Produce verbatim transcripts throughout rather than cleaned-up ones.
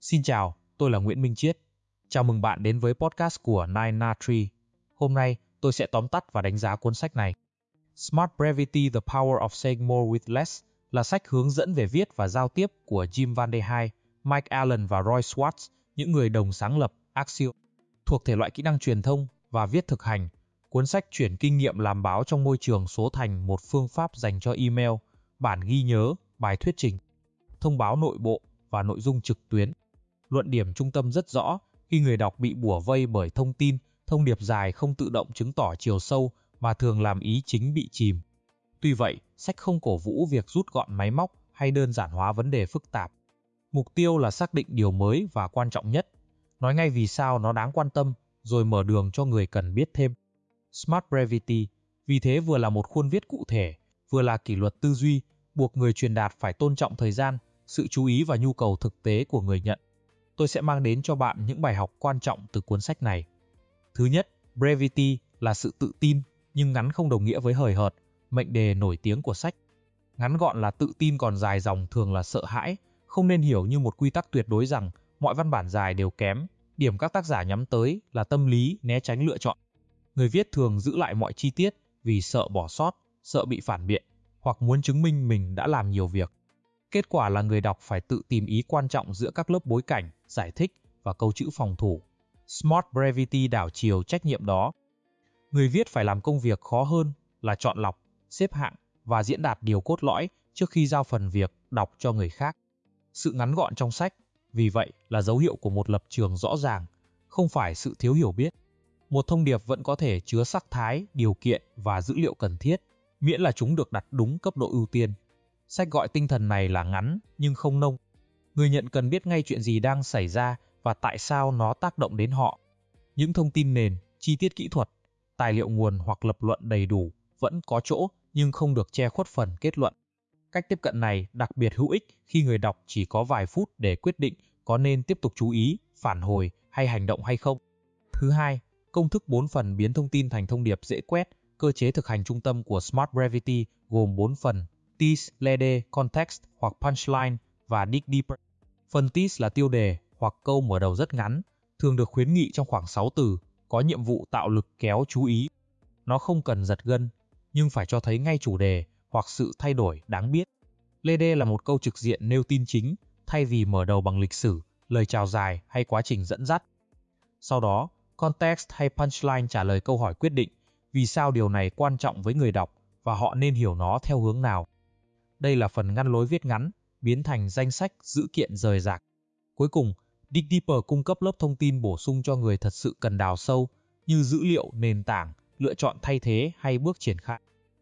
Xin chào, tôi là Nguyễn Minh Chiết. Chào mừng bạn đến với podcast của Nine Na Tree. Hôm nay, tôi sẽ tóm tắt và đánh giá cuốn sách này. Smart Brevity: The Power of Saying More with Less là sách hướng dẫn về viết và giao tiếp của Jim Van de Hai, Mike Allen và Roy Schwartz, những người đồng sáng lập Axios. Thuộc thể loại kỹ năng truyền thông và viết thực hành, cuốn sách chuyển kinh nghiệm làm báo trong môi trường số thành một phương pháp dành cho email, bản ghi nhớ, bài thuyết trình, thông báo nội bộ và nội dung trực tuyến. Luận điểm trung tâm rất rõ: khi người đọc bị bủa vây bởi thông tin, thông điệp dài không tự động chứng tỏ chiều sâu mà thường làm ý chính bị chìm. Tuy vậy, sách không cổ vũ việc rút gọn máy móc hay đơn giản hóa vấn đề phức tạp. Mục tiêu là xác định điều mới và quan trọng nhất, nói ngay vì sao nó đáng quan tâm, rồi mở đường cho người cần biết thêm. Smart Brevity vì thế vừa là một khuôn viết cụ thể, vừa là kỷ luật tư duy, buộc người truyền đạt phải tôn trọng thời gian, sự chú ý và nhu cầu thực tế của người nhận. Tôi sẽ mang đến cho bạn những bài học quan trọng từ cuốn sách này. Thứ nhất, brevity là sự tự tin, nhưng ngắn không đồng nghĩa với hời hợt, mệnh đề nổi tiếng của sách. Ngắn gọn là tự tin, còn dài dòng thường là sợ hãi, không nên hiểu như một quy tắc tuyệt đối rằng mọi văn bản dài đều kém. Điểm các tác giả nhắm tới là tâm lý né tránh lựa chọn. Người viết thường giữ lại mọi chi tiết vì sợ bỏ sót, sợ bị phản biện, hoặc muốn chứng minh mình đã làm nhiều việc. Kết quả là người đọc phải tự tìm ý quan trọng giữa các lớp bối cảnh, giải thích và câu chữ phòng thủ. Smart Brevity đảo chiều trách nhiệm đó. Người viết phải làm công việc khó hơn là chọn lọc, xếp hạng và diễn đạt điều cốt lõi trước khi giao phần việc đọc cho người khác. Sự ngắn gọn trong sách, vì vậy, là dấu hiệu của một lập trường rõ ràng, không phải sự thiếu hiểu biết. Một thông điệp vẫn có thể chứa sắc thái, điều kiện và dữ liệu cần thiết, miễn là chúng được đặt đúng cấp độ ưu tiên. Sách gọi tinh thần này là ngắn nhưng không nông. Người nhận cần biết ngay chuyện gì đang xảy ra và tại sao nó tác động đến họ. Những thông tin nền, chi tiết kỹ thuật, tài liệu nguồn hoặc lập luận đầy đủ vẫn có chỗ, nhưng không được che khuất phần kết luận. Cách tiếp cận này đặc biệt hữu ích khi người đọc chỉ có vài phút để quyết định có nên tiếp tục chú ý, phản hồi hay hành động hay không. Thứ hai, công thức bốn phần biến thông tin thành thông điệp dễ quét. Cơ chế thực hành trung tâm của Smart Brevity gồm bốn phần: tease, lead, context hoặc punchline và dig deeper. Phần tease là tiêu đề hoặc câu mở đầu rất ngắn, thường được khuyến nghị trong khoảng sáu từ, có nhiệm vụ tạo lực kéo chú ý. Nó không cần giật gân, nhưng phải cho thấy ngay chủ đề hoặc sự thay đổi đáng biết. Lead là một câu trực diện nêu tin chính, thay vì mở đầu bằng lịch sử, lời chào dài hay quá trình dẫn dắt. Sau đó, context hay punchline trả lời câu hỏi quyết định, vì sao điều này quan trọng với người đọc và họ nên hiểu nó theo hướng nào. Đây là phần ngăn lối viết ngắn, biến thành danh sách dữ kiện rời rạc. Cuối cùng, dig deeper cung cấp lớp thông tin bổ sung cho người thật sự cần đào sâu, như dữ liệu, nền tảng, lựa chọn thay thế hay bước triển khai.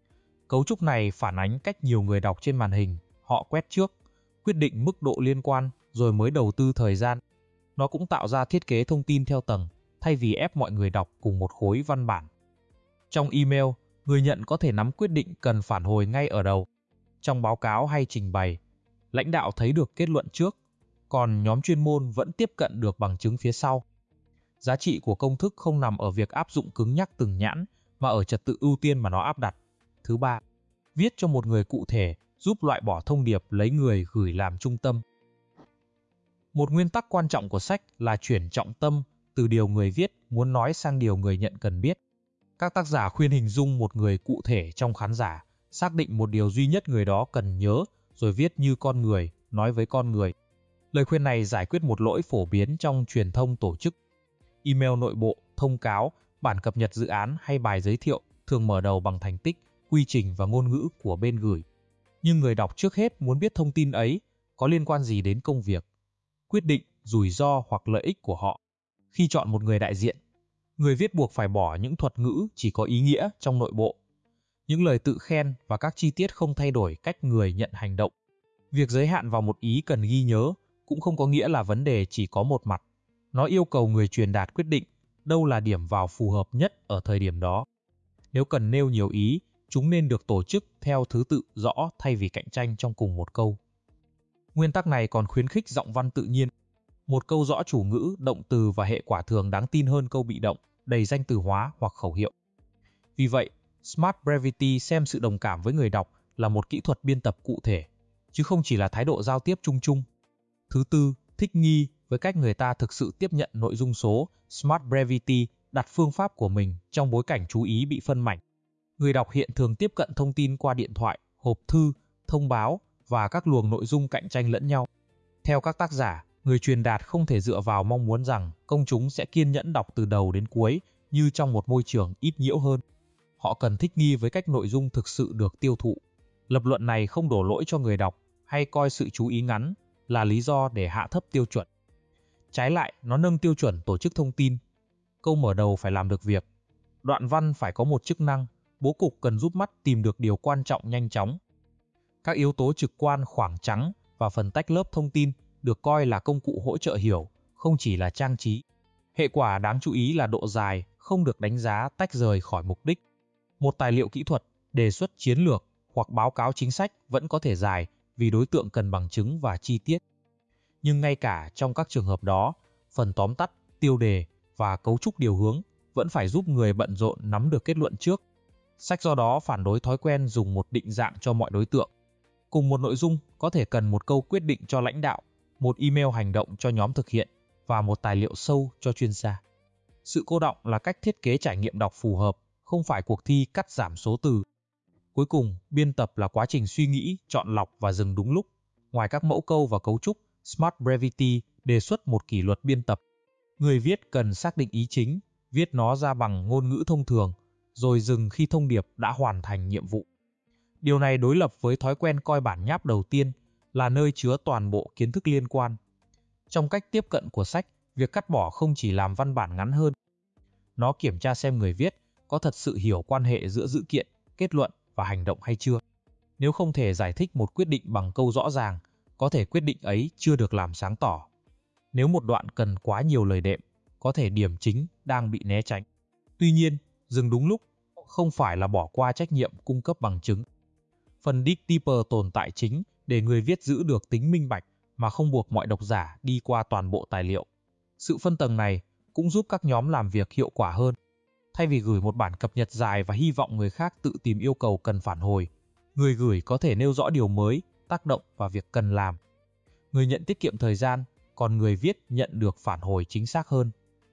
Cấu trúc này phản ánh cách nhiều người đọc trên màn hình, họ quét trước, quyết định mức độ liên quan, rồi mới đầu tư thời gian. Nó cũng tạo ra thiết kế thông tin theo tầng, thay vì ép mọi người đọc cùng một khối văn bản. Trong email, người nhận có thể nắm quyết định cần phản hồi ngay ở đầu. Trong báo cáo hay trình bày, lãnh đạo thấy được kết luận trước, còn nhóm chuyên môn vẫn tiếp cận được bằng chứng phía sau. Giá trị của công thức không nằm ở việc áp dụng cứng nhắc từng nhãn, mà ở trật tự ưu tiên mà nó áp đặt. Thứ ba, viết cho một người cụ thể, giúp loại bỏ thông điệp lấy người gửi làm trung tâm. Một nguyên tắc quan trọng của sách là chuyển trọng tâm từ điều người viết muốn nói sang điều người nhận cần biết. Các tác giả khuyên hình dung một người cụ thể trong khán giả, xác định một điều duy nhất người đó cần nhớ, rồi viết như con người, nói với con người. Lời khuyên này giải quyết một lỗi phổ biến trong truyền thông tổ chức. Email nội bộ, thông cáo, bản cập nhật dự án hay bài giới thiệu thường mở đầu bằng thành tích, quy trình và ngôn ngữ của bên gửi. Nhưng người đọc trước hết muốn biết thông tin ấy có liên quan gì đến công việc, quyết định, rủi ro hoặc lợi ích của họ. Khi chọn một người đại diện, người viết buộc phải bỏ những thuật ngữ chỉ có ý nghĩa trong nội bộ, những lời tự khen và các chi tiết không thay đổi cách người nhận hành động. Việc giới hạn vào một ý cần ghi nhớ cũng không có nghĩa là vấn đề chỉ có một mặt. Nó yêu cầu người truyền đạt quyết định đâu là điểm vào phù hợp nhất ở thời điểm đó. Nếu cần nêu nhiều ý, chúng nên được tổ chức theo thứ tự rõ thay vì cạnh tranh trong cùng một câu. Nguyên tắc này còn khuyến khích giọng văn tự nhiên. Một câu rõ chủ ngữ, động từ và hệ quả thường đáng tin hơn câu bị động, đầy danh từ hóa hoặc khẩu hiệu. Vì vậy, Smart Brevity xem sự đồng cảm với người đọc là một kỹ thuật biên tập cụ thể, chứ không chỉ là thái độ giao tiếp chung chung. Thứ tư, thích nghi với cách người ta thực sự tiếp nhận nội dung số. Smart Brevity đặt phương pháp của mình trong bối cảnh chú ý bị phân mảnh. Người đọc hiện thường tiếp cận thông tin qua điện thoại, hộp thư, thông báo và các luồng nội dung cạnh tranh lẫn nhau. Theo các tác giả, người truyền đạt không thể dựa vào mong muốn rằng công chúng sẽ kiên nhẫn đọc từ đầu đến cuối như trong một môi trường ít nhiễu hơn. Họ cần thích nghi với cách nội dung thực sự được tiêu thụ. Lập luận này không đổ lỗi cho người đọc hay coi sự chú ý ngắn là lý do để hạ thấp tiêu chuẩn. Trái lại, nó nâng tiêu chuẩn tổ chức thông tin. Câu mở đầu phải làm được việc. Đoạn văn phải có một chức năng, bố cục cần giúp mắt tìm được điều quan trọng nhanh chóng. Các yếu tố trực quan, khoảng trắng và phần tách lớp thông tin được coi là công cụ hỗ trợ hiểu, không chỉ là trang trí. Hệ quả đáng chú ý là độ dài không được đánh giá tách rời khỏi mục đích. Một tài liệu kỹ thuật, đề xuất chiến lược hoặc báo cáo chính sách vẫn có thể dài vì đối tượng cần bằng chứng và chi tiết. Nhưng ngay cả trong các trường hợp đó, phần tóm tắt, tiêu đề và cấu trúc điều hướng vẫn phải giúp người bận rộn nắm được kết luận trước. Sách do đó phản đối thói quen dùng một định dạng cho mọi đối tượng. Cùng một nội dung có thể cần một câu quyết định cho lãnh đạo, một email hành động cho nhóm thực hiện và một tài liệu sâu cho chuyên gia. Sự cô đọng là cách thiết kế trải nghiệm đọc phù hợp, không phải cuộc thi cắt giảm số từ. Cuối cùng, biên tập là quá trình suy nghĩ, chọn lọc và dừng đúng lúc. Ngoài các mẫu câu và cấu trúc, Smart Brevity đề xuất một kỷ luật biên tập. Người viết cần xác định ý chính, viết nó ra bằng ngôn ngữ thông thường, rồi dừng khi thông điệp đã hoàn thành nhiệm vụ. Điều này đối lập với thói quen coi bản nháp đầu tiên là nơi chứa toàn bộ kiến thức liên quan. Trong cách tiếp cận của sách, việc cắt bỏ không chỉ làm văn bản ngắn hơn. Nó kiểm tra xem người viết có thật sự hiểu quan hệ giữa dữ kiện, kết luận và hành động hay chưa. Nếu không thể giải thích một quyết định bằng câu rõ ràng, có thể quyết định ấy chưa được làm sáng tỏ. Nếu một đoạn cần quá nhiều lời đệm, có thể điểm chính đang bị né tránh. Tuy nhiên, dừng đúng lúc không phải là bỏ qua trách nhiệm cung cấp bằng chứng. Phần dig deeper tồn tại chính để người viết giữ được tính minh bạch mà không buộc mọi độc giả đi qua toàn bộ tài liệu. Sự phân tầng này cũng giúp các nhóm làm việc hiệu quả hơn. Thay vì gửi một bản cập nhật dài và hy vọng người khác tự tìm yêu cầu cần phản hồi, người gửi có thể nêu rõ điều mới, tác động và việc cần làm. Người nhận tiết kiệm thời gian, còn người viết nhận được phản hồi chính xác hơn.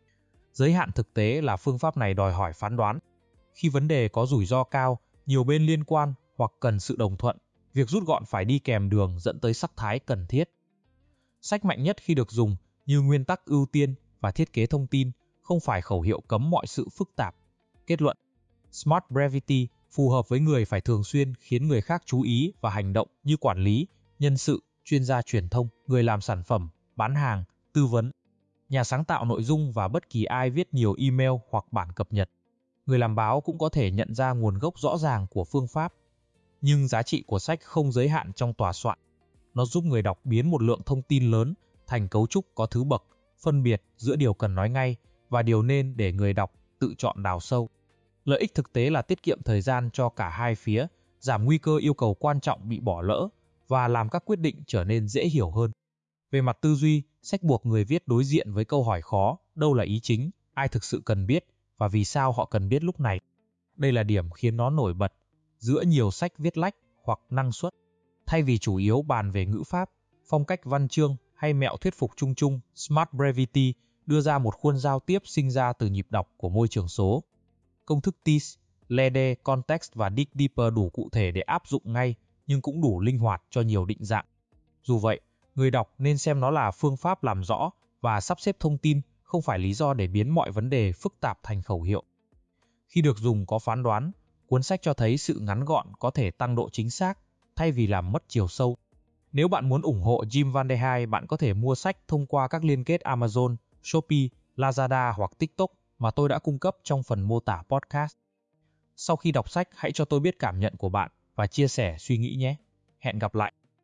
Giới hạn thực tế là phương pháp này đòi hỏi phán đoán. Khi vấn đề có rủi ro cao, nhiều bên liên quan hoặc cần sự đồng thuận, việc rút gọn phải đi kèm đường dẫn tới sắc thái cần thiết. Sách mạnh nhất khi được dùng như nguyên tắc ưu tiên và thiết kế thông tin, không phải khẩu hiệu cấm mọi sự phức tạp. Kết luận, Smart Brevity phù hợp với người phải thường xuyên khiến người khác chú ý và hành động như quản lý, nhân sự, chuyên gia truyền thông, người làm sản phẩm, bán hàng, tư vấn, nhà sáng tạo nội dung và bất kỳ ai viết nhiều email hoặc bản cập nhật. Người làm báo cũng có thể nhận ra nguồn gốc rõ ràng của phương pháp. Nhưng giá trị của sách không giới hạn trong tòa soạn. Nó giúp người đọc biến một lượng thông tin lớn thành cấu trúc có thứ bậc, phân biệt giữa điều cần nói ngay và điều nên để người đọc tự chọn đào sâu. Lợi ích thực tế là tiết kiệm thời gian cho cả hai phía, giảm nguy cơ yêu cầu quan trọng bị bỏ lỡ và làm các quyết định trở nên dễ hiểu hơn. Về mặt tư duy, sách buộc người viết đối diện với câu hỏi khó, đâu là ý chính, ai thực sự cần biết và vì sao họ cần biết lúc này. Đây là điểm khiến nó nổi bật giữa nhiều sách viết lách hoặc năng suất. Thay vì chủ yếu bàn về ngữ pháp, phong cách văn chương hay mẹo thuyết phục chung chung, Smart Brevity đưa ra một khuôn giao tiếp sinh ra từ nhịp đọc của môi trường số. Công thức tê i ét, lờ e đê, Context và Dig Deeper đủ cụ thể để áp dụng ngay, nhưng cũng đủ linh hoạt cho nhiều định dạng. Dù vậy, người đọc nên xem nó là phương pháp làm rõ và sắp xếp thông tin, không phải lý do để biến mọi vấn đề phức tạp thành khẩu hiệu. Khi được dùng có phán đoán, cuốn sách cho thấy sự ngắn gọn có thể tăng độ chính xác, thay vì làm mất chiều sâu. Nếu bạn muốn ủng hộ Jim Van Der Hai, bạn có thể mua sách thông qua các liên kết Amazon, Shopee, Lazada hoặc TikTok mà tôi đã cung cấp trong phần mô tả podcast. Sau khi đọc sách, hãy cho tôi biết cảm nhận của bạn và chia sẻ suy nghĩ nhé. Hẹn gặp lại!